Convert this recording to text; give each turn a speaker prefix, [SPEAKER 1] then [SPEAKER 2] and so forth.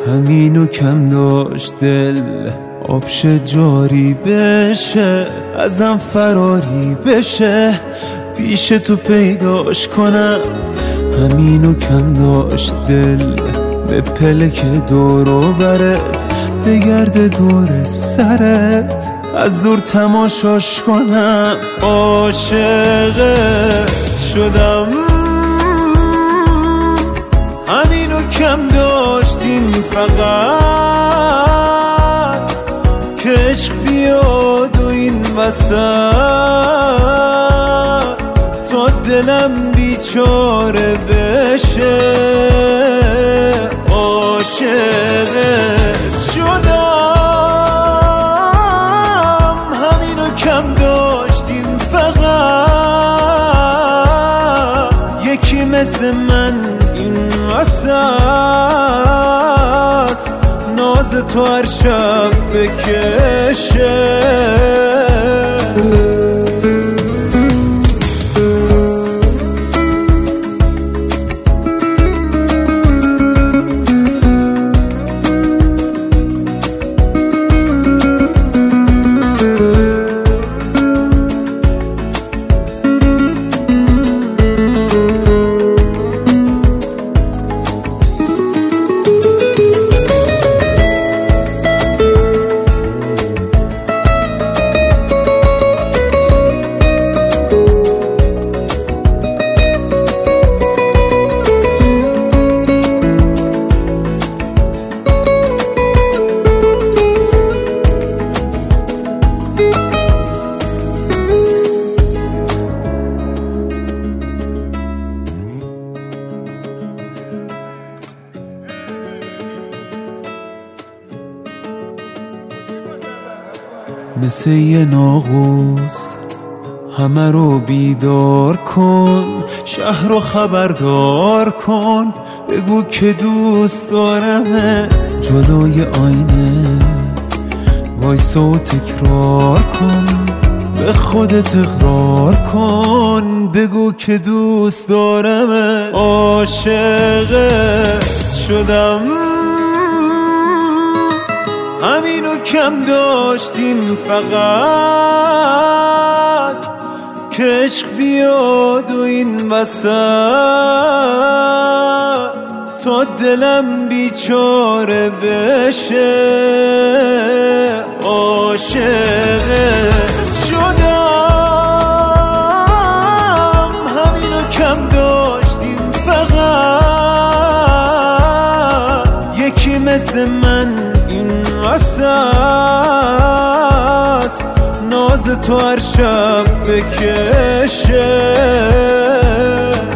[SPEAKER 1] همینو کم داشت دل آبش جاری بشه، ازم فراری بشه، پیش تو پیداش کنم. همینو کم داشت دل به پلک دور و برت بگرده دور سرت، از دور تماشاش کنم. عاشقت شدم، همینو کم داشتیم فقط که عشق بیاد و این وسط تا دلم بیچاره بشه. عاشقت شدم، همینو کم داشتیم فقط یکی مثل من این وسط ناز تو هر شب بکشه. مثل یه ناقوس همه رو بیدار کن، شهر رو خبردار کن، بگو که دوست دارمه. جلوی آینه وایسا و تکرار کن، به خودت اقرار کن، بگو که دوست دارمه. عاشقت شدم، همینو کم داشتیم فقط که عشق بیاد و این وسط تا دلم بیچاره بشه. عاشقت شدم، همینو کم داشتیم فقط یکی مثل من این وسط ناز تو هر شب بکشه.